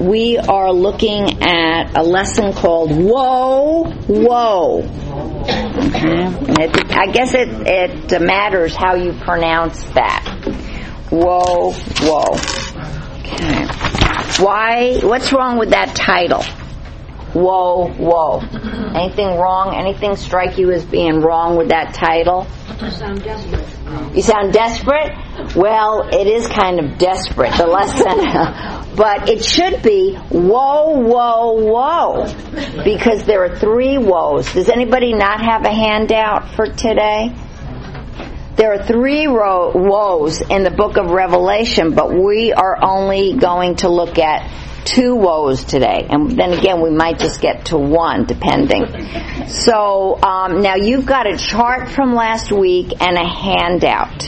we are looking at a lesson called Woe, Woe. I guess it matters how you pronounce that. Woe, Woe. Okay. What's wrong with that title? Woe, Woe. Anything wrong? Anything strike you as being wrong with that title? You sound desperate. You sound desperate? Well, it is kind of desperate, the lesson. But it should be woe, woe, woe. Because there are 3 woes. Does anybody not have a handout for today? There are 3 woes in the book of Revelation, but we are only going to look at 2 woes today. And then again, we might just get to 1, depending. So, now you've got a chart from last week and a handout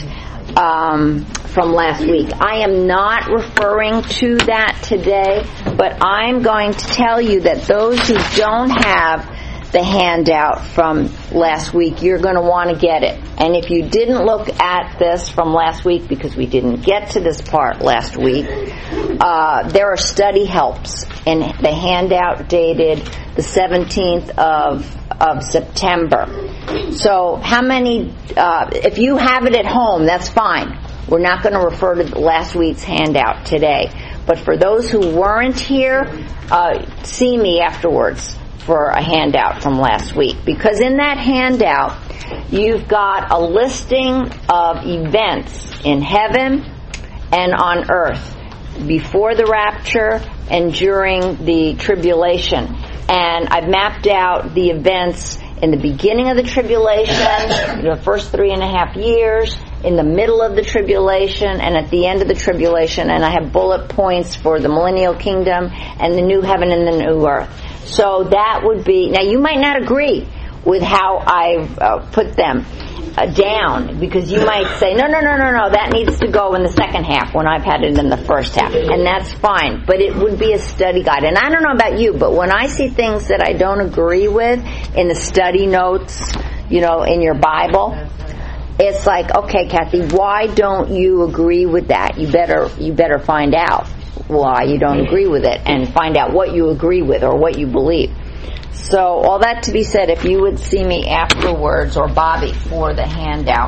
from last week. I am not referring to that today, but I'm going to tell you that those who don't have the handout from last week, you're going to want to get it. And if you didn't look at this from last week because we didn't get to this part last week, there are study helps in the handout dated the 17th of September. So how many, if you have it at home, that's fine. We're not going to refer to last week's handout today. But for those who weren't here, see me afterwards for a handout from last week. Because in that handout, you've got a listing of events in heaven and on earth before the rapture and during the tribulation. And I've mapped out the events in the beginning of the tribulation, the first 3.5 years, in the middle of the tribulation, and at the end of the tribulation. And I have bullet points for the millennial kingdom and the new heaven and the new earth. So that would be, now you might not agree with how I've put them down, because you might say, no, that needs to go in the second half when I've had it in the first half. And that's fine, but it would be a study guide. And I don't know about you, but when I see things that I don't agree with in the study notes, in your Bible, it's like, okay, Kathy, why don't you agree with that? You better find out why you don't agree with it and find out what you agree with or what you believe. So all that to be said, if you would see me afterwards, or Bobby, for the handout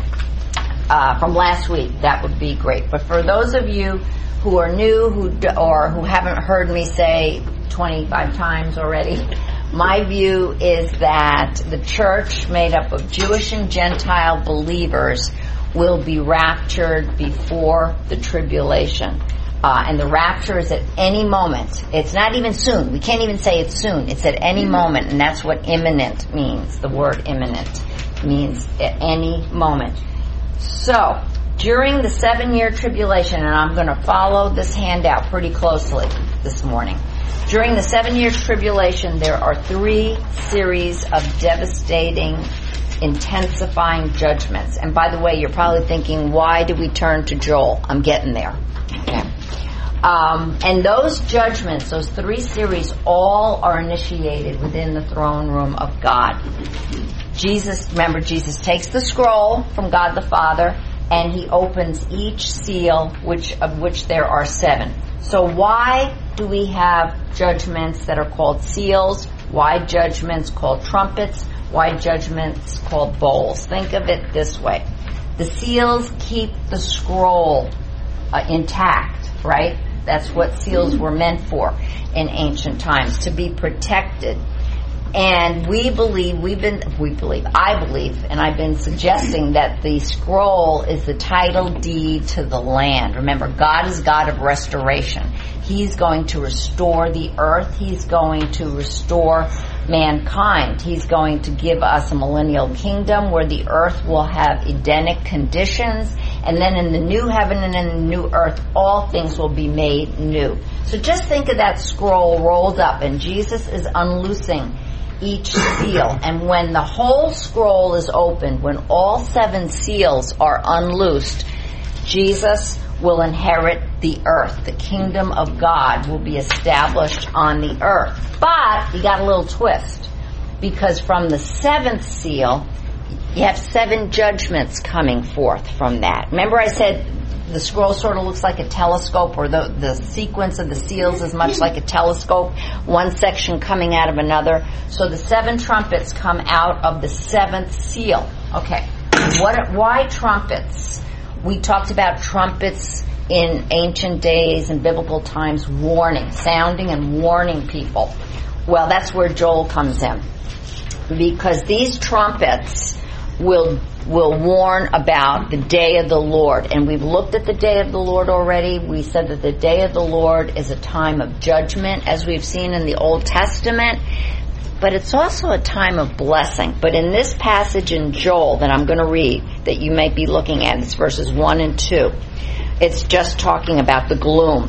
from last week, that would be great. But for those of you who are new or who haven't heard me say 25 times already, my view is that the church made up of Jewish and Gentile believers will be raptured before the tribulation. And the rapture is at any moment. It's not even soon. We can't even say it's soon. It's at any moment, and that's what imminent means. The word imminent means at any moment. So, during the 7-year tribulation, and I'm going to follow this handout pretty closely this morning. During the 7-year tribulation, there are 3 series of devastating, intensifying judgments. And by the way, you're probably thinking, why did we turn to Joel? I'm getting there. Okay. And those judgments, those 3 series, all are initiated within the throne room of God. Jesus takes the scroll from God the Father, and he opens each seal, of which there are 7. So why do we have judgments that are called seals? Why judgments called trumpets? Why judgments called bowls? Think of it this way. The seals keep the scroll intact, right? That's what seals were meant for in ancient times, to be protected. And I believe, and I've been suggesting that the scroll is the title deed to the land. Remember, God is God of restoration. He's going to restore the earth. He's going to restore mankind. He's going to give us a millennial kingdom where the earth will have Edenic conditions. And then in the new heaven and in the new earth, all things will be made new. So just think of that scroll rolled up, and Jesus is unloosing each seal. And when the whole scroll is opened, when all 7 seals are unloosed, Jesus will inherit the earth. The kingdom of God will be established on the earth. But you got a little twist, because from the 7th seal, You have 7 judgments coming forth from that. Remember I said the scroll sort of looks like a telescope, or the sequence of the seals is much like a telescope, one section coming out of another. So the 7 trumpets come out of the 7th seal. Okay, why trumpets? We talked about trumpets in ancient days and biblical times, sounding and warning people. Well, that's where Joel comes in, because these trumpets will warn about the day of the Lord. And we've looked at the day of the Lord already. We said that the day of the Lord is a time of judgment, as we've seen in the Old Testament, but it's also a time of blessing. But in this passage in Joel that I'm going to read, that you might be looking at, it's verses 1 and 2, it's just talking about the gloom.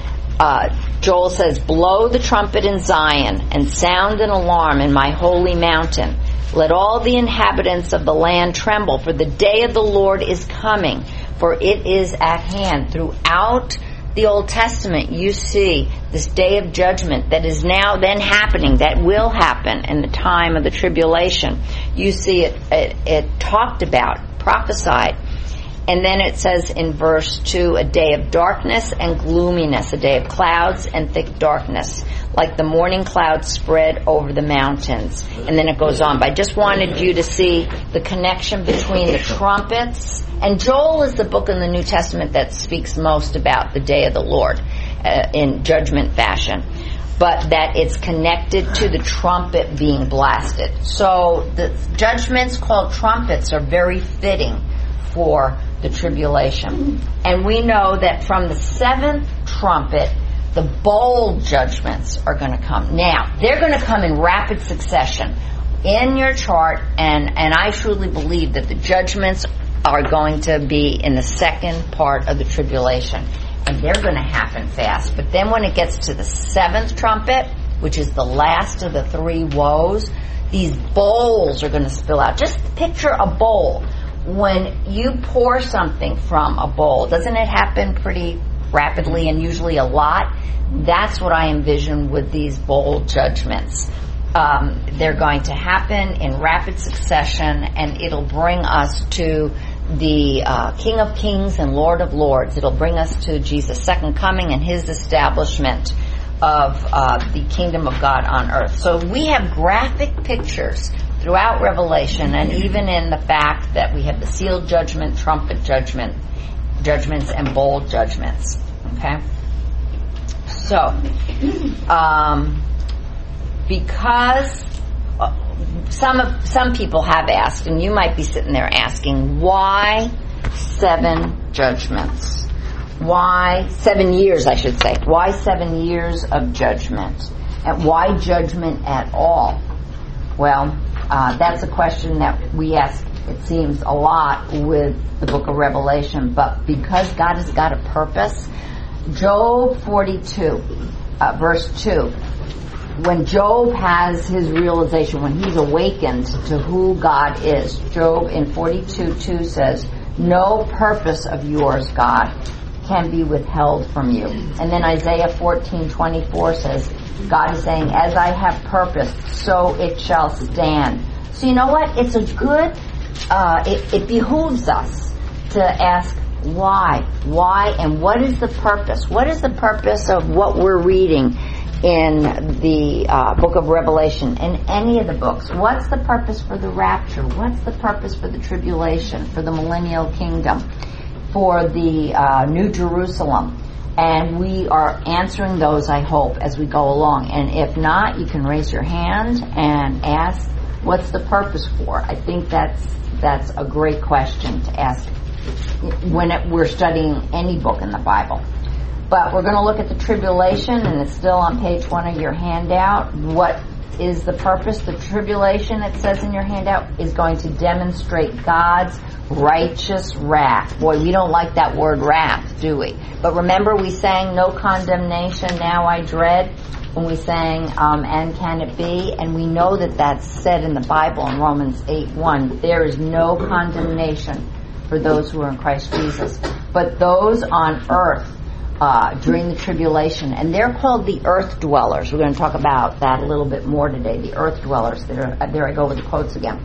Joel says, "Blow the trumpet in Zion and sound an alarm in my holy mountain. Let all the inhabitants of the land tremble, for the day of the Lord is coming, for it is at hand." Throughout the Old Testament, you see this day of judgment that is now then happening, that will happen in the time of the tribulation. You see it talked about, prophesied. And then it says in verse 2, a day of darkness and gloominess, a day of clouds and thick darkness, like the morning clouds spread over the mountains. And then it goes on. But I just wanted you to see the connection between the trumpets. And Joel is the book in the New Testament that speaks most about the day of the Lord in judgment fashion. But that it's connected to the trumpet being blasted. So the judgments called trumpets are very fitting for the tribulation. And we know that from the 7th trumpet, the bowl judgments are going to come. Now, they're going to come in rapid succession in your chart, and I truly believe that the judgments are going to be in the second part of the tribulation, and they're going to happen fast. But then when it gets to the 7th trumpet, which is the last of the 3 woes, these bowls are going to spill out. Just picture a bowl. When you pour something from a bowl, doesn't it happen pretty rapidly and usually a lot? That's what I envision with these bowl judgments. They're going to happen in rapid succession, and it'll bring us to the King of Kings and Lord of Lords. It'll bring us to Jesus' second coming and his establishment of the kingdom of God on earth. So we have graphic pictures throughout Revelation, and even in the fact that we have the sealed judgment, trumpet judgments, and bowl judgments. Okay? So, because some people have asked, and you might be sitting there asking, why 7 judgments? Why 7 years, I should say? Why 7 years of judgment? And why judgment at all? Well, that's a question that we ask, it seems, a lot with the book of Revelation. But because God has got a purpose, Job 42, verse 2, when Job has his realization, when he's awakened to who God is, Job in 42:2 says, "No purpose of yours, God, can be withheld from you." And then Isaiah 14:24 says, God is saying, "As I have purposed, so it shall stand." So you know what? It's a good, it behooves us to ask why. Why, and what is the purpose? What is the purpose of what we're reading in the book of Revelation, in any of the books? What's the purpose for the rapture? What's the purpose for the tribulation, for the millennial kingdom, for the New Jerusalem? And we are answering those, I hope, as we go along. And if not, you can raise your hand and ask, what's the purpose for? I think that's a great question to ask when we're studying any book in the Bible. But we're going to look at the tribulation, and it's still on page 1 of your handout. What is the purpose? The tribulation, it says in your handout, is going to demonstrate God's righteous wrath. Boy, we don't like that word wrath, do we? But remember, we sang "No condemnation, now I dread," when we sang "And can it be?" And we know that that's said in the Bible in Romans 8:1. There is no condemnation for those who are in Christ Jesus. But those on earth during the tribulation, and they're called the earth dwellers. We're going to talk about that a little bit more today, the earth dwellers. There I go with the quotes again.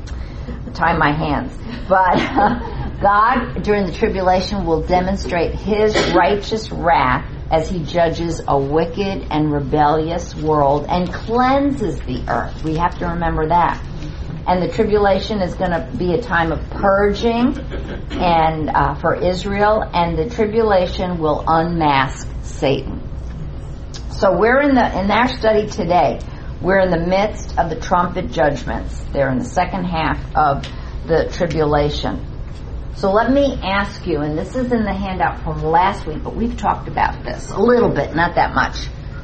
tie my hands. But God, during the tribulation, will demonstrate His righteous wrath as He judges a wicked and rebellious world and cleanses the earth. We have to remember that. And the tribulation is going to be a time of purging and for Israel, and the tribulation will unmask Satan. So we're in our study today, we're in the midst of the trumpet judgments. They're in the second half of the tribulation. So let me ask you, and this is in the handout from last week, but we've talked about this a little bit, not that much.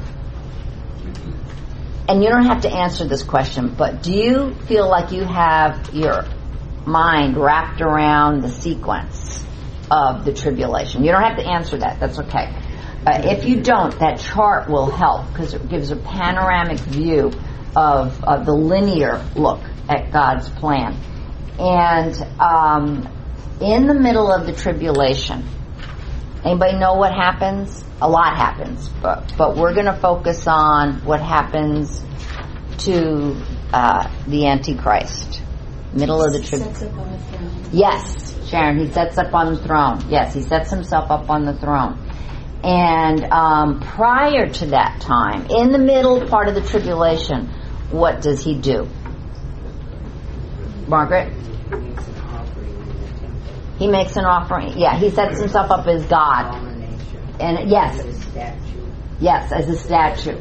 And you don't have to answer this question, but do you feel like you have your mind wrapped around the sequence of the tribulation? You don't have to answer that. That's okay. If you don't, that chart will help because it gives a panoramic view of the linear look at God's plan. And in the middle of the tribulation, anybody know what happens? A lot happens, but we're going to focus on what happens to the Antichrist. Middle of the tribulation. Yes, Sharon, he sets up on the throne. Yes, he sets himself up on the throne. And prior to that time, in the middle part of the tribulation, what does he do? Margaret? He makes an offering. Yeah, he sets himself up as God. And yes, as a statue.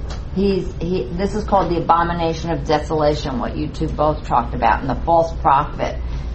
This is called the abomination of desolation, what you two both talked about. And the false prophet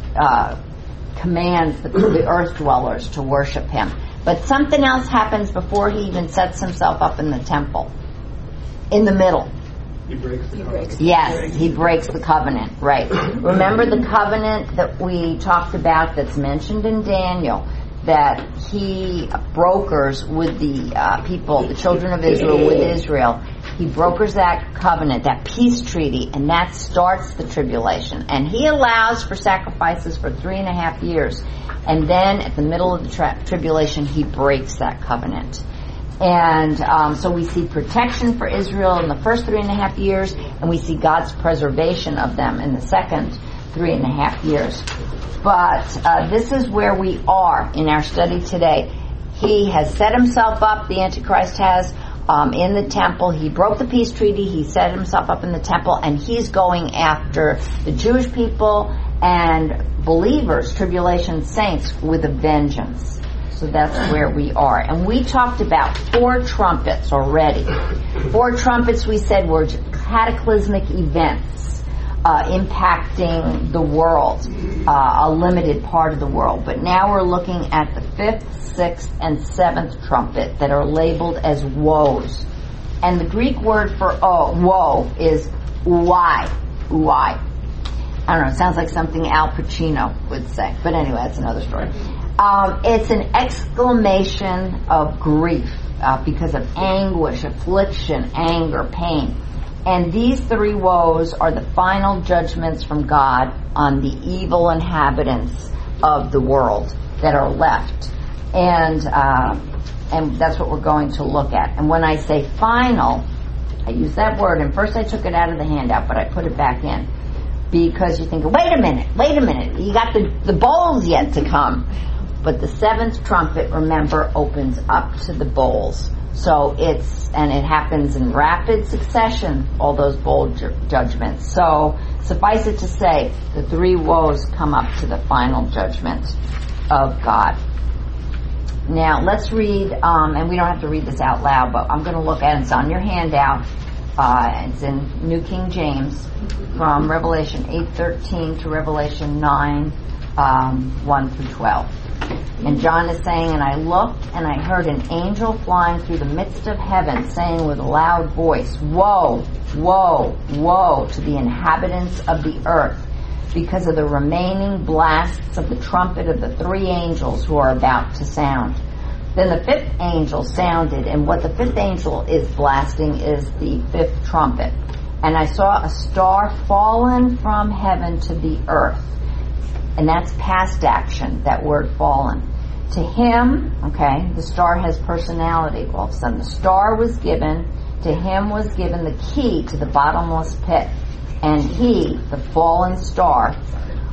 commands the earth dwellers to worship him. But something else happens before he even sets himself up in the temple. In the middle. He breaks the covenant. Yes, he breaks the covenant. Right. Remember the covenant that we talked about that's mentioned in Daniel, that he brokers with the people, the children of Israel, with Israel. He brokers that covenant, that peace treaty, and that starts the tribulation. And he allows for sacrifices for 3.5 years. And then at the middle of the tribulation, he breaks that covenant. And so we see protection for Israel in the first 3.5 years, and we see God's preservation of them in the second 3.5 years. But this is where we are in our study today. He has set himself up, the Antichrist has, in the temple. He broke the peace treaty. He set himself up in the temple, and he's going after the Jewish people and believers, tribulation saints, with a vengeance. So that's where we are. And we talked about 4 trumpets already. 4 trumpets, we said, were cataclysmic events impacting the world, a limited part of the world. But now we're looking at the 5th, 6th, and 7th trumpet that are labeled as woes. And the Greek word for woe is uai. Uai. I don't know, it sounds like something Al Pacino would say. But anyway, that's another story. It's an exclamation of grief because of anguish, affliction, anger, pain. And these 3 woes are the final judgments from God on the evil inhabitants of the world that are left. And that's what we're going to look at. And when I say final, I use that word, and first I took it out of the handout, but I put it back in. Because you think, wait a minute, you got the bowls yet to come. But the 7th trumpet, remember, opens up to the bowls. So it happens in rapid succession, all those bowl judgments. So suffice it to say, the 3 woes come up to the final judgment of God. Now let's read, and we don't have to read this out loud, but I'm going to look at it. It's on your handout. It's in New King James, from Revelation 8:13 to Revelation 9, 1 through 12. And John is saying, and I looked, and I heard an angel flying through the midst of heaven, saying with a loud voice, Woe, woe, woe to the inhabitants of the earth, because of the remaining blasts of the trumpet of the 3 angels who are about to sound. Then the 5th angel sounded, and what the 5th angel is blasting is the 5th trumpet. And I saw a star fallen from heaven to the earth. And that's past action, that word fallen. To him, okay, the star has personality. All of a sudden, the star was given, to him was given the key to the bottomless pit. And he, the fallen star,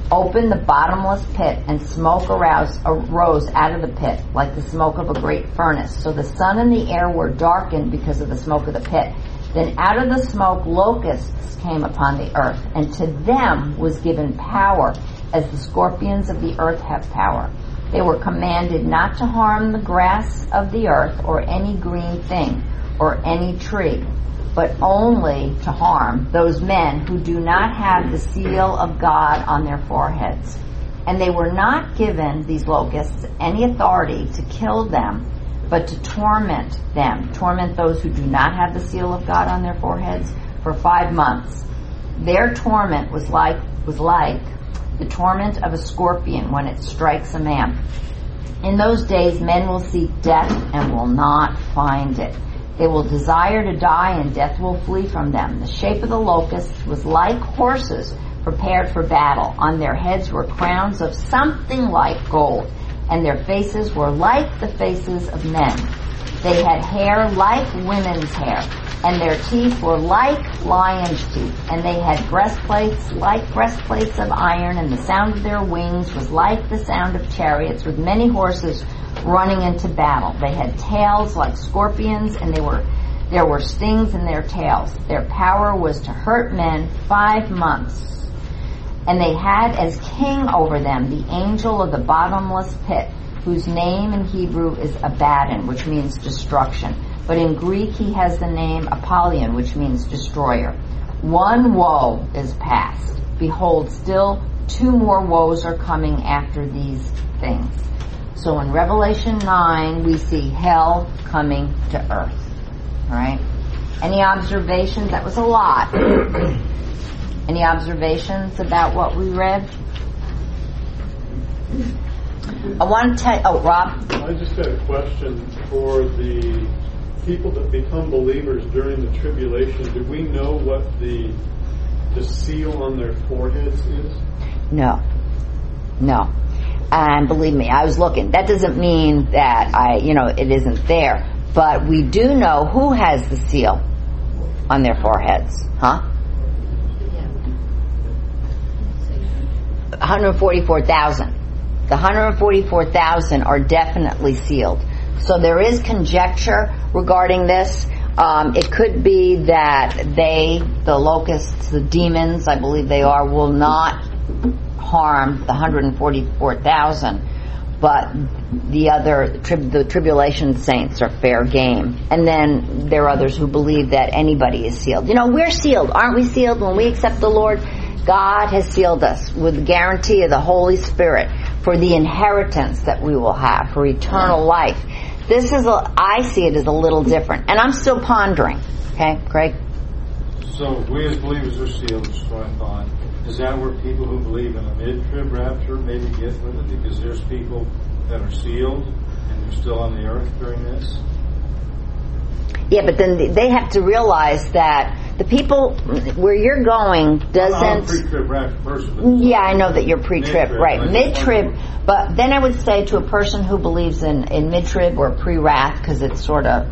opened the bottomless pit, and smoke arose out of the pit, like the smoke of a great furnace. So the sun and the air were darkened because of the smoke of the pit. Then out of the smoke locusts came upon the earth, and to them was given power, as the scorpions of the earth have power. They were commanded not to harm the grass of the earth, or any green thing, or any tree, but only to harm those men who do not have the seal of God on their foreheads. And they were not given, these locusts, any authority to kill them, but to torment them, torment those who do not have the seal of God on their foreheads for 5 months. Their torment was like the torment of a scorpion when it strikes a man. In those days men will seek death and will not find it. They will desire to die, and death will flee from them. The shape of the locusts was like horses prepared for battle. On their heads were crowns of something like gold, and their faces were like the faces of men. They had hair like women's hair, and their teeth were like lions' teeth, and they had breastplates like breastplates of iron, and the sound of their wings was like the sound of chariots with many horses running into battle. They had tails like scorpions, and there were stings in their tails. Their power was to hurt men 5 months. And they had as king over them the angel of the bottomless pit, whose name in Hebrew is Abaddon, which means destruction. But in Greek he has the name Apollyon, which means destroyer. One woe is past. Behold, still 2 more woes are coming after these things. So in Revelation 9, we see hell coming to earth. All right? Any observations? That was a lot. Any observations about what we read? I want to tell you, Rob? I just had a question for the people that become believers during the tribulation. Do we know what the seal on their foreheads is? No. And believe me, I was looking. That doesn't mean that it isn't there. But we do know who has the seal on their foreheads. Huh? 144,000. The 144,000 are definitely sealed. So there is conjecture regarding this. It could be that the locusts, the demons, I believe they are, will not harm the 144,000, but the tribulation saints are fair game. And then there are others who believe that anybody is sealed. We're sealed. Aren't we sealed when we accept the Lord? God has sealed us with the guarantee of the Holy Spirit for the inheritance that we will have, for eternal life. I see it as a little different. And I'm still pondering. Okay, Craig? So we as believers are sealed, is what I thought. Is that where people who believe in a mid-trib rapture maybe get with it? Because there's people that are sealed and they're still on the earth during this? Yeah, but then they have to realize that the people where you're going doesn't... I'm a pre-trib rapture person. Yeah, I know that you're pre-trib, right. Mid-trib, but then I would say to a person who believes in mid-trib or pre-wrath, because it's sort of.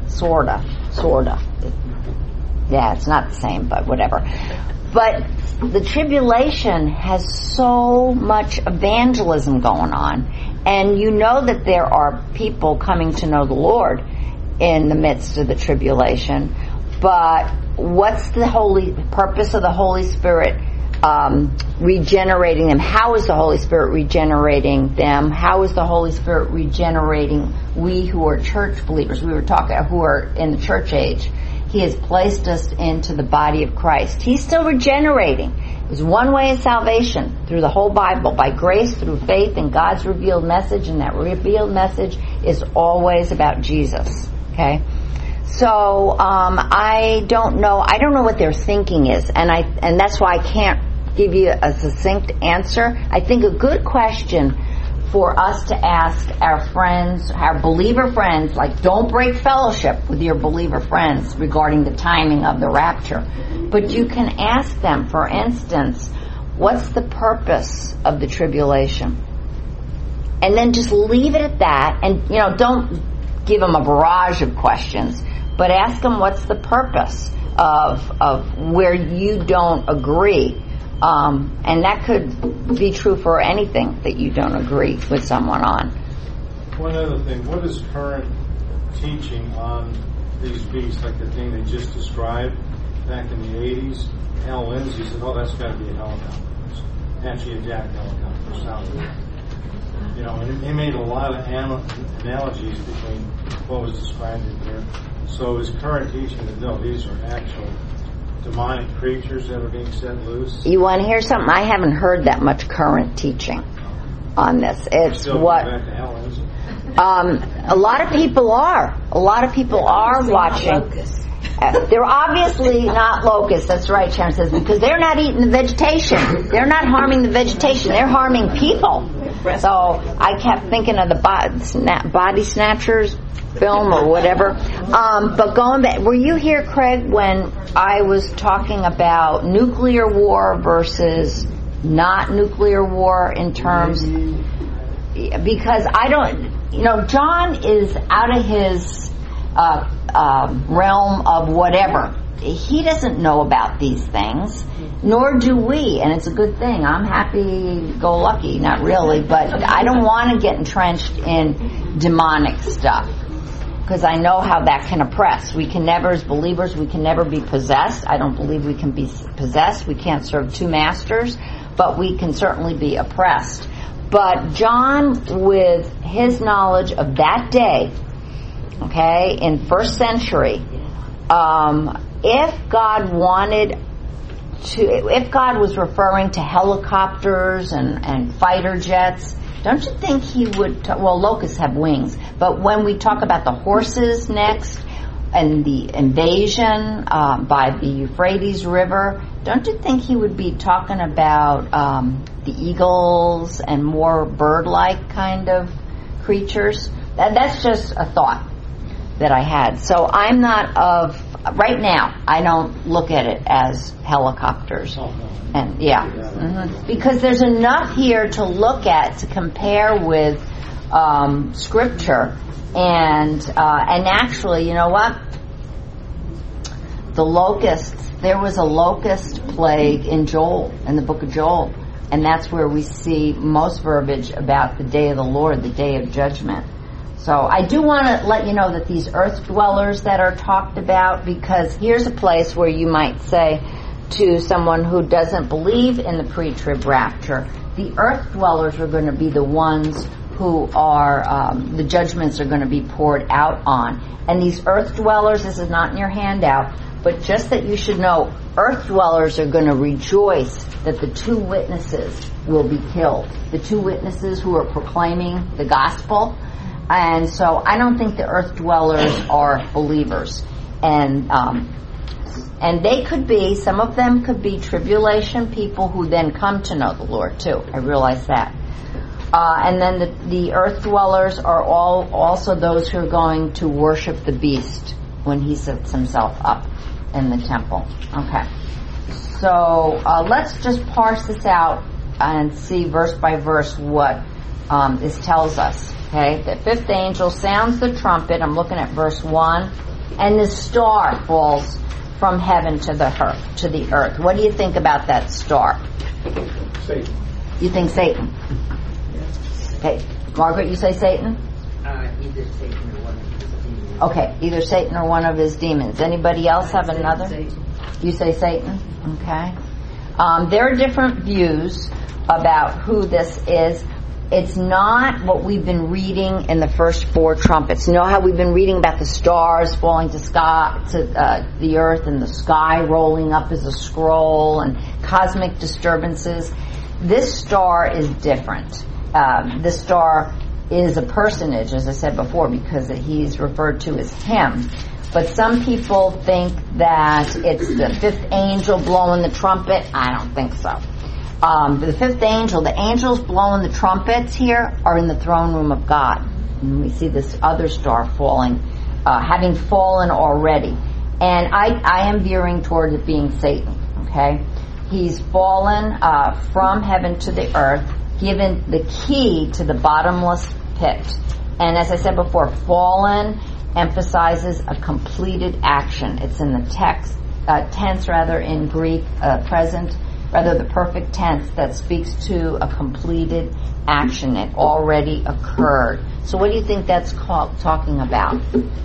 Yeah, it's not the same, but whatever. But the tribulation has so much evangelism going on, and you know that there are people coming to know the Lord in the midst of the tribulation, but what's the purpose of the Holy Spirit regenerating them? How is the Holy Spirit regenerating them? How is the Holy Spirit regenerating we who are church believers? We were talking who are in the church age. He has placed us into the body of Christ. He's still regenerating. There's one way of salvation through the whole Bible, by grace, through faith in God's revealed message, and that revealed message is always about Jesus. Okay? So, I don't know what their thinking is, and that's why I can't give you a succinct answer. I think a good question for us to ask our friends, our believer friends, like, don't break fellowship with your believer friends regarding the timing of the rapture. But you can ask them, for instance, what's the purpose of the tribulation? And then just leave it at that, and, don't give them a barrage of questions, but ask them what's the purpose of where you don't agree. And that could be true for anything that you don't agree with someone on. One other thing, what is current teaching on these beasts, like the thing they just described back in the 80s? Al Lindsay said, oh, that's got to be a helicopter. Actually, a Jack helicopter. Sounds good. You know, and he made a lot of analogies between what was described in here. So is current teaching that no, these are actual demonic creatures that are being set loose? You want to hear something? I haven't heard that much current teaching on this. It's still what back to Al Lindsay? a lot of people are. A lot of people are watching. They're obviously not locusts. That's right, Sharon says, because they're not eating the vegetation. They're not harming the vegetation. They're harming people. So I kept thinking of the Body Snatchers film or whatever. But going back, were you here, Craig, when I was talking about nuclear war versus not nuclear war in terms? Because I don't, John is out of his realm of whatever. He doesn't know about these things, nor do we, and it's a good thing. I'm happy-go-lucky, not really, but I don't want to get entrenched in demonic stuff because I know how that can oppress. We can never, as believers, we can never be possessed. I don't believe we can be possessed. We can't serve two masters, but we can certainly be oppressed. But John, with his knowledge of that day, okay, in first century, if God was referring to helicopters and fighter jets, don't you think he would, locusts have wings, but when we talk about the horses next, and the invasion by the Euphrates River, don't you think he would be talking about the eagles and more bird-like kind of creatures? That's just a thought that I had. So I'm not right now, I don't look at it as helicopters. And because there's enough here to look at, to compare with Scripture. And actually, you know what? The locusts, there was a locust plague in the book of Joel. And that's where we see most verbiage about the day of the Lord, the day of judgment. So I do want to let you know that these earth dwellers that are talked about, because here's a place where you might say to someone who doesn't believe in the pre-trib rapture, the earth dwellers are going to be the ones who are, the judgments are going to be poured out on. And these earth dwellers, this is not in your handout, but just that you should know, earth dwellers are going to rejoice that the two witnesses will be killed. The two witnesses who are proclaiming the gospel. And so I don't think the earth dwellers are believers. And they could be, some of them could be tribulation people who then come to know the Lord too. I realize that. And then the earth dwellers are also those who are going to worship the beast when he sets himself up in the temple. Okay. So let's just parse this out and see verse by verse what this tells us. Okay. The fifth angel sounds the trumpet. I'm looking at verse 1. And the star falls from heaven to the earth. What do you think about that star? Satan. You think Satan? Okay, Margaret, you say Satan? Either Satan or one of his demons. Okay, either Satan or one of his demons. Anybody else have another? Satan. You say Satan? Okay. There are different views about who this is. It's not what we've been reading in the first 4 trumpets. You know how we've been reading about the stars falling to the earth and the sky rolling up as a scroll and cosmic disturbances? This star is different. This star is a personage, as I said before, because he's referred to as him. But some people think that it's the fifth angel blowing the trumpet. I don't think so. The fifth angel, the angels blowing the trumpets here are in the throne room of God. And we see this other star falling, having fallen already. And I am veering toward it being Satan, okay? He's fallen from heaven to the earth, given the key to the bottomless pit. And as I said before, fallen emphasizes a completed action. It's in the tense in Greek, present. rather the perfect tense that speaks to a completed action. It already occurred. So what do you think that's talking about?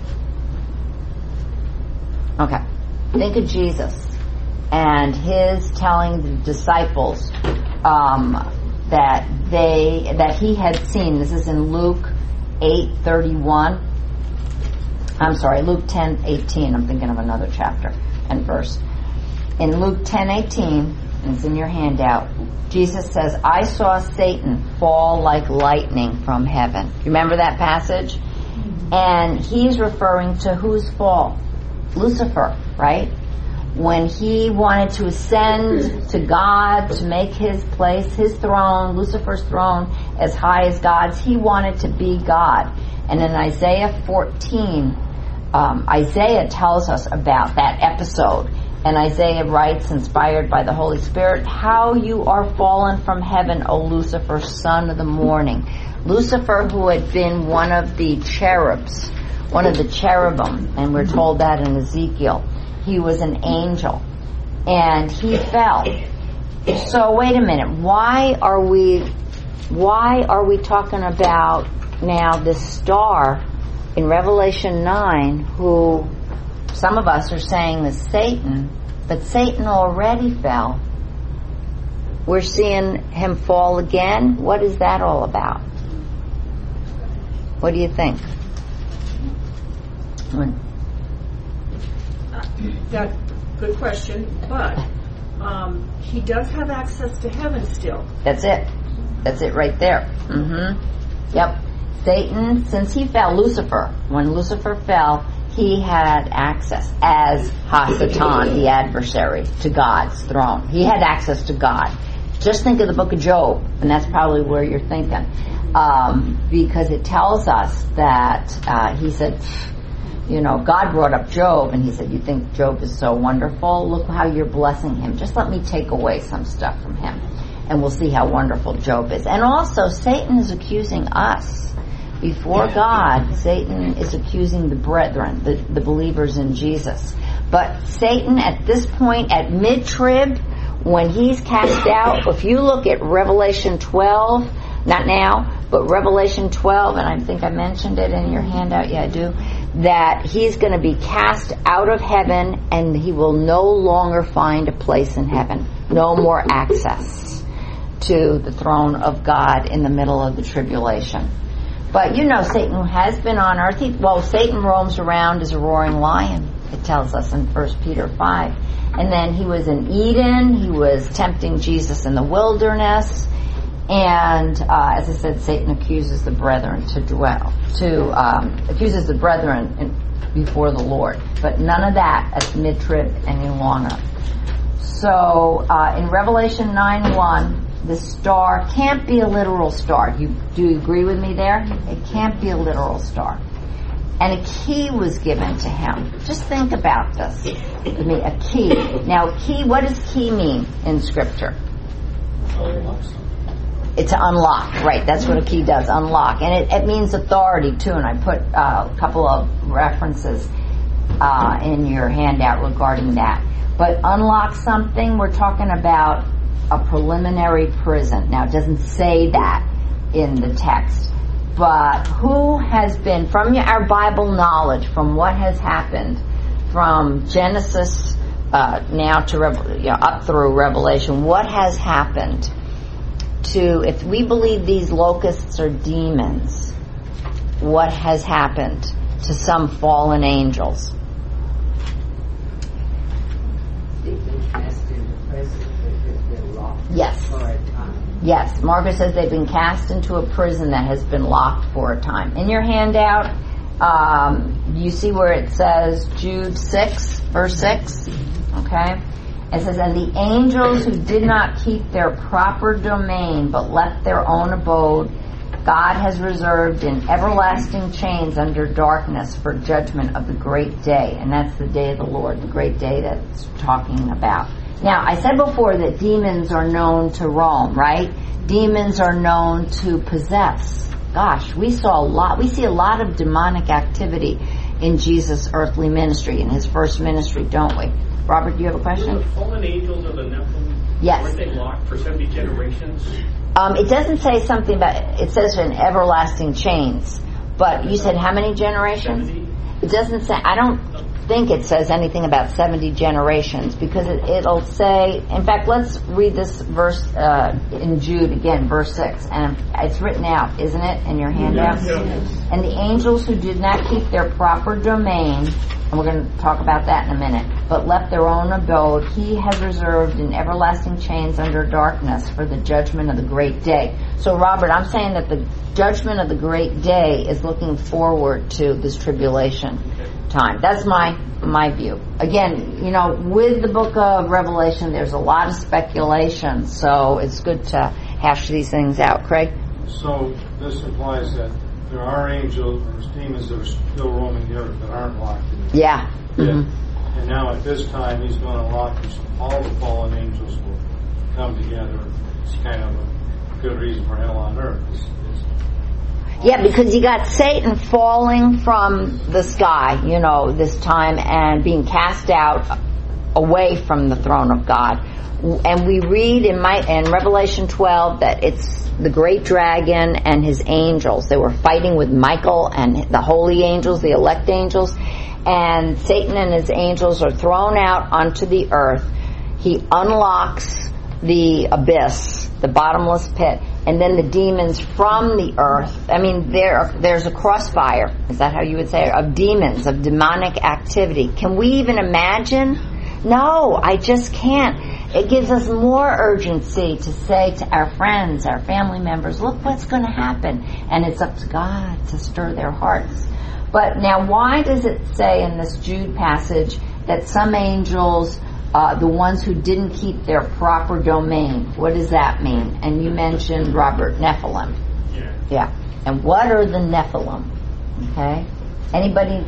Okay. Think of Jesus and his telling the disciples that he had seen. This is in Luke 8:31. I'm sorry, Luke 10:18. I'm thinking of another chapter and verse. In Luke 10:18, and it's in your handout, Jesus says, "I saw Satan fall like lightning from heaven." You remember that passage? And he's referring to whose fall? Lucifer, right? When he wanted to ascend to God, to make his place, his throne, Lucifer's throne, as high as God's, he wanted to be God. And in Isaiah 14, Isaiah tells us about that episode. And Isaiah writes, inspired by the Holy Spirit, "How you are fallen from heaven, O Lucifer, son of the morning." Lucifer, who had been one of the cherubs, one of the cherubim, and we're told that in Ezekiel. He was an angel, and he fell. So wait a minute, why are we talking about now this star in Revelation 9, who some of us are saying is Satan, but Satan already fell? We're seeing him fall again. What is that all about? What do you think? That's a good question, but he does have access to heaven still. That's it. That's it right there. Yep. Satan, since he fell, when Lucifer fell, he had access as Hasatan, the adversary, to God's throne. He had access to God. Just think of the book of Job, and that's probably where you're thinking. Because it tells us that he said, God brought up Job, and he said, "You think Job is so wonderful? Look how you're blessing him. Just let me take away some stuff from him, and we'll see how wonderful Job is." And also, Satan is accusing us. Before God, Satan is accusing the brethren, the believers in Jesus. But Satan, at this point, at mid-trib, when he's cast out, if you look at Revelation 12, not now, but Revelation 12, and I think I mentioned it in your handout, yeah I do, that he's going to be cast out of heaven and he will no longer find a place in heaven. No more access to the throne of God in the middle of the tribulation. But Satan has been on earth. Satan roams around as a roaring lion, it tells us in 1 Peter 5. And then he was in Eden. He was tempting Jesus in the wilderness. And as I said, Satan accuses the brethren accuses the brethren before the Lord. But none of that at mid-trib any longer. So in Revelation 9:1, the star can't be a literal star. Do you agree with me there? It can't be a literal star. And a key was given to him. Just think about this. A key. Now, a key, what does key mean in Scripture? It's to unlock, right? That's what a key does, unlock. And it means authority, too. And I put a couple of references in your handout regarding that. But unlock something, we're talking about a preliminary prison. Now, it doesn't say that in the text. But who has been, from our Bible knowledge, from what has happened, from Genesis now to up through Revelation, what has happened to, if we believe these locusts are demons, what has happened to some fallen angels? They've been cast into prison. They've been locked Yes. for a time. Yes, Margaret says they've been cast into a prison that has been locked for a time. In your handout, you see where it says Jude 6, verse 6? Okay? It says, "And the angels who did not keep their proper domain, but left their own abode, God has reserved in everlasting chains under darkness for judgment of the great day." And that's the day of the Lord, the great day that's talking about. Now, I said before that demons are known to roam, right? Demons are known to possess. Gosh, we see a lot of demonic activity in Jesus' earthly ministry, in his first ministry, don't we? Robert, do you have a question? The fallen angels are the Nephilim. Yes. Weren't they locked for 70 generations? It doesn't say something about, it says in everlasting chains. But you said how many generations? 70? It doesn't say, I don't think it says anything about 70 generations, because it'll say, in fact, let's read this verse in Jude again, verse 6. And it's written out, isn't it, in your handout? Yes. And the angels who did not keep their proper domain, and we're going to talk about that in a minute, but left their own abode, he has reserved in everlasting chains under darkness for the judgment of the great day. So, Robert, I'm saying that the judgment of the great day is looking forward to this tribulation time. That's my view. Again, with the book of Revelation, there's a lot of speculation, so it's good to hash these things out. Craig? So this implies that there are angels or demons that are still roaming the earth that aren't locked in. Yeah. Mm-hmm. And now at this time, he's going to lock them, so all the fallen angels will come together. It's kind of a good reason for hell on earth. Yeah, because you got Satan falling from the sky, this time, and being cast out away from the throne of God. And we read in Revelation 12 that it's the great dragon and his angels. They were fighting with Michael and the holy angels, the elect angels. And Satan and his angels are thrown out onto the earth. He unlocks the abyss, the bottomless pit. And then the demons from the earth, there's a crossfire, is that how you would say it, of demons, of demonic activity. Can we even imagine? No, I just can't. It gives us more urgency to say to our friends, our family members, look what's going to happen. And it's up to God to stir their hearts. But now why does it say in this Jude passage that some angels, the ones who didn't keep their proper domain, what does that mean? And you mentioned, Robert, Nephilim. Yeah. And what are the Nephilim? Okay. Anybody?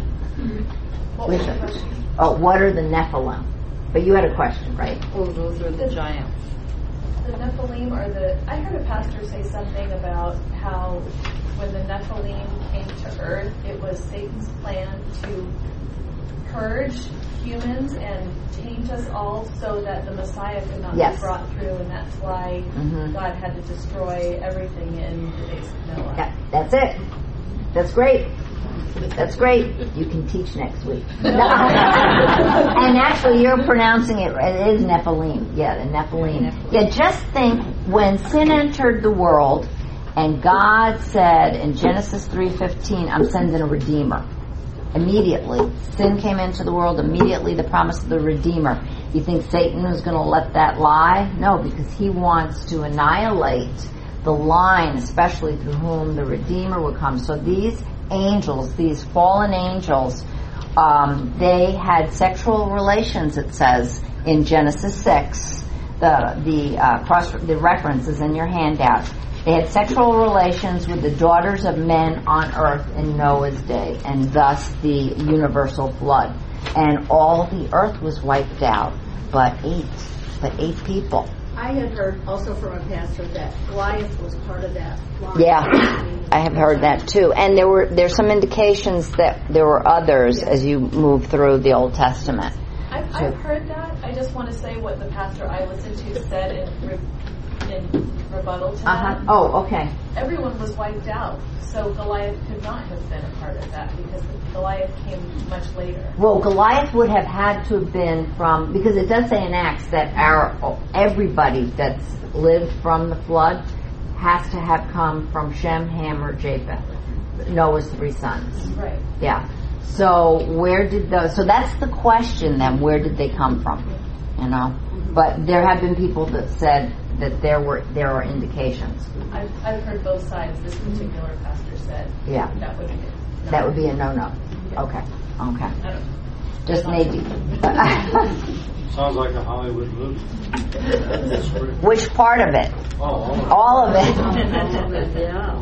What are the Nephilim? But you had a question, right? Oh, those are the giants. The Nephilim I heard a pastor say something about how when the Nephilim came to earth, it was Satan's plan to purge humans and taint us all so that the Messiah could not be brought through, and that's why God had to destroy everything in the days of Noah. Yeah, that's it. That's great. That's great. You can teach next week. And actually, you're pronouncing it. It is Nephilim. Yeah, the Nephilim. Yeah, just think when sin entered the world, and God said in Genesis 3:15, "I'm sending a Redeemer." Immediately, sin came into the world. Immediately, the promise of the Redeemer. You think Satan was going to let that lie? No, because he wants to annihilate the line, especially through whom the Redeemer would come. So these angels, these fallen angels, they had sexual relations. It says in Genesis 6. The reference is in your handout. They had sexual relations with the daughters of men on earth in Noah's day, and thus the universal flood. And all the earth was wiped out, but eight people. I had heard also from a pastor that Goliath was part of that line. Yeah, I have heard that too. And there's some indications that there were others as you move through the Old Testament. I've heard that. I just want to say what the pastor I listened to said in rebuttal to that. Oh, okay. Everyone was wiped out, so Goliath could not have been a part of that because Goliath came much later. Well, Goliath would have had to have been from, because it does say in Acts that everybody that's lived from the flood has to have come from Shem, Ham, or Japheth, Noah's three sons. Right. Yeah. So so that's the question then, where did they come from? But there have been people that said that there are indications. I've heard both sides. This particular pastor said that would be a no-no. Okay. I don't know. Just maybe. Sounds like a Hollywood movie. Which part of it? All of it.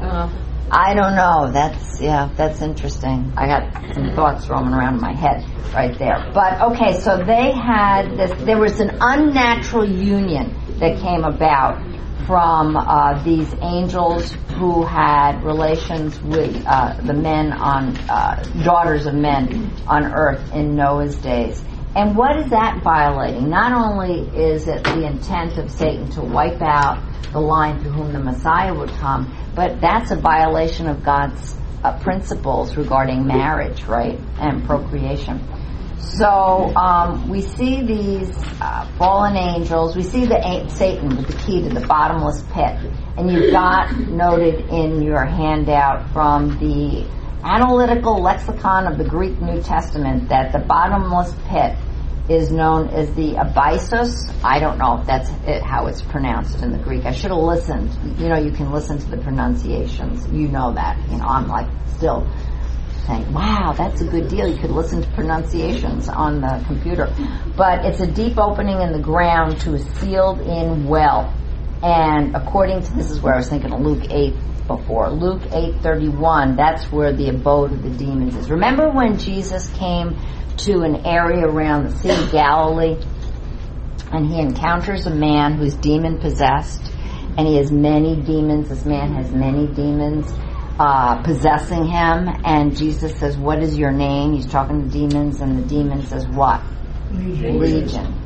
I don't know. That's interesting. I got some thoughts roaming around in my head right there. But okay, so they had this. There was an unnatural union that came about from these angels who had relations with the men on daughters of men on earth in Noah's days, And what is that violating? Not only is it the intent of Satan to wipe out the line through whom the Messiah would come, but that's a violation of God's principles regarding marriage, right, and procreation. So we see these fallen angels. We see Satan with the key to the bottomless pit. And you've got noted in your handout from the Analytical Lexicon of the Greek New Testament that the bottomless pit is known as the abyssos. I don't know if that's how it's pronounced in the Greek. I should have listened. You know, you can listen to the pronunciations. You know that. You know, I'm like still saying, wow, that's a good deal. You could listen to pronunciations on the computer. But it's a deep opening in the ground to a sealed-in well. And according to, this is where I was thinking of Luke 8 before. Luke 8:31, that's where the abode of the demons is. Remember when Jesus came to an area around the Sea of Galilee, and he encounters a man who's demon-possessed, and he has many demons. This man has many demons possessing him, and Jesus says, what is your name? He's talking to demons, and the demon says what? Legion.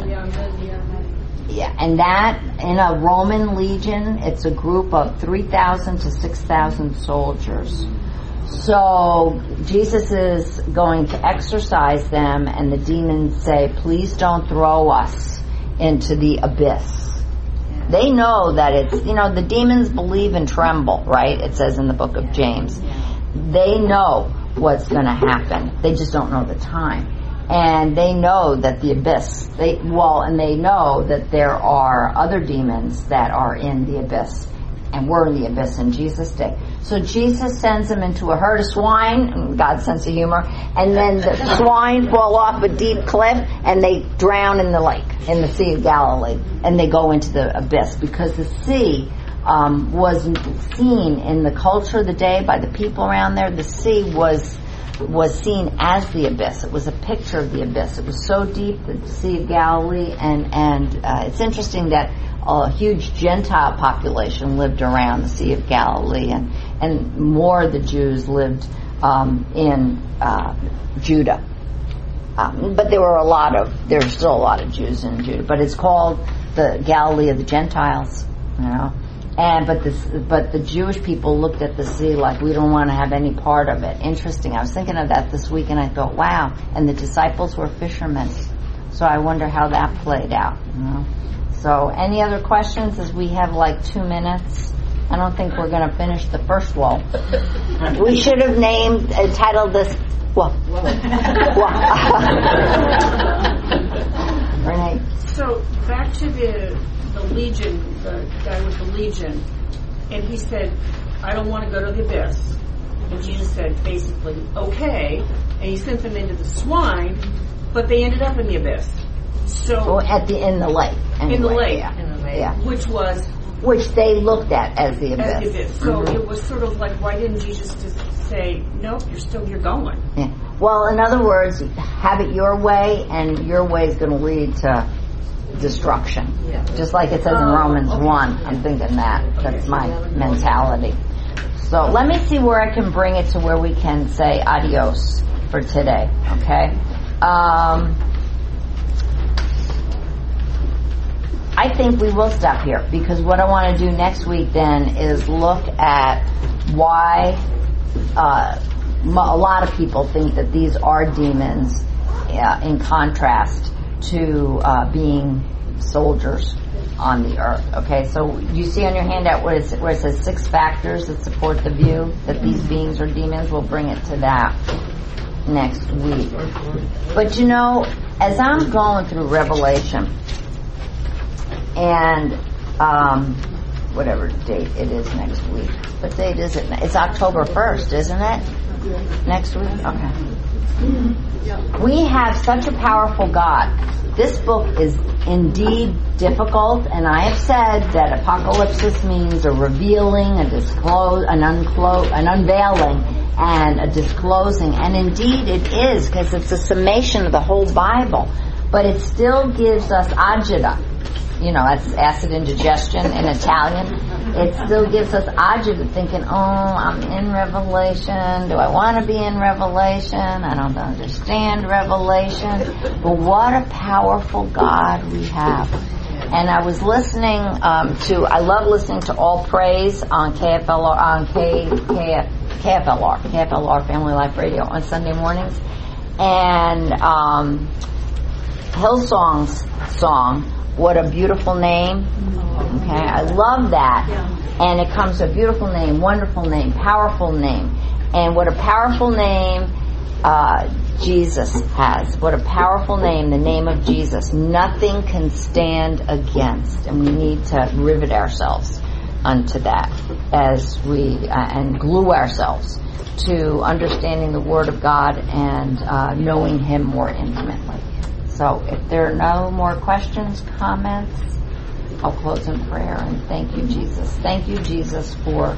Yeah, and that, in a Roman legion, it's a group of 3,000 to 6,000 soldiers. So Jesus is going to exorcise them, and the demons say, please don't throw us into the abyss. They know that it's, you know, the demons believe and tremble, right? It says in the book of James. They know what's going to happen. They just don't know the time. And they know that the abyss, and they know that there are other demons that are in the abyss, and were in the abyss in Jesus' day. So Jesus sends them into a herd of swine, God's sense of humor, and then the swine fall off a deep cliff, and they drown in the lake, in the Sea of Galilee, and they go into the abyss, because the sea was seen in the culture of the day by the people around there. The sea was seen as the abyss. It was a picture of the abyss. It was so deep, the Sea of Galilee, and it's interesting that a huge Gentile population lived around the Sea of Galilee, and more of the Jews lived in Judah. But there's still a lot of Jews in Judah, but it's called the Galilee of the Gentiles, you know. But the Jewish people looked at the sea like, we don't want to have any part of it. Interesting. I was thinking of that this week, and I thought, wow. And the disciples were fishermen, so I wonder how that played out. You know? So, any other questions? As we have like 2 minutes, I don't think we're going to finish the first woe. We should have titled this. Well, Renee. So back to the legion, the guy with the legion, and he said, I don't want to go to the abyss. And Jesus said, basically, okay. And he sent them into the swine, but they ended up in the abyss. So in the lake. Anyway. In the lake. Yeah. Which they looked at as the abyss. So it was sort of like, why didn't Jesus just say, nope, you're going? Yeah. Well, in other words, have it your way, and your way is going to lead to destruction. Yeah. Just like it says in Romans 1. I'm thinking that's my mentality. So let me see where I can bring it to where we can say adios for today. Okay? I think we will stop here, because what I want to do next week then is look at why a lot of people think that these are demons, in contrast to being soldiers on the earth. Okay, so you see on your handout where it says 6 factors that support the view that these beings are demons. We'll bring it to that next week. But you know, as I'm going through Revelation, and whatever date it is next week. What date is it? It's October 1st, isn't it? Next week? Okay. We have such a powerful God. This book is indeed difficult, and I have said that apocalypsis means a revealing, an unveiling, and a disclosing. And indeed it is, because it's a summation of the whole Bible. But it still gives us agita. that's acid indigestion in Italian. It still gives us agita, thinking, I'm in Revelation. Do I want to be in Revelation? I don't understand Revelation. But what a powerful God we have. And I was listening I love listening to All Praise on KFLR, KFLR, Family Life Radio on Sunday mornings. And Hillsong's song, What a Beautiful Name. Okay, I love that. And it comes to a beautiful name, wonderful name, powerful name. And what a powerful name Jesus has. What a powerful name, the name of Jesus. Nothing can stand against. And we need to rivet ourselves unto that as we and glue ourselves to understanding the Word of God and knowing Him more intimately. So if there are no more questions, comments, I'll close in prayer and thank you, Jesus. Thank you, Jesus, for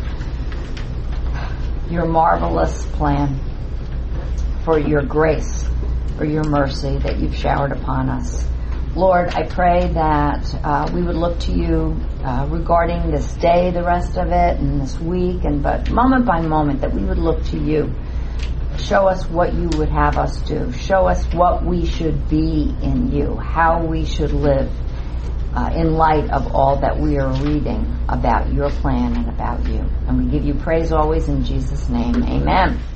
your marvelous plan, for your grace, for your mercy that you've showered upon us. Lord, I pray that we would look to you regarding this day, the rest of it, and this week, but moment by moment, that we would look to you. Show us what you would have us do. Show us what we should be in you, how we should live in light of all that we are reading about your plan and about you. And we give you praise always in Jesus' name. Amen.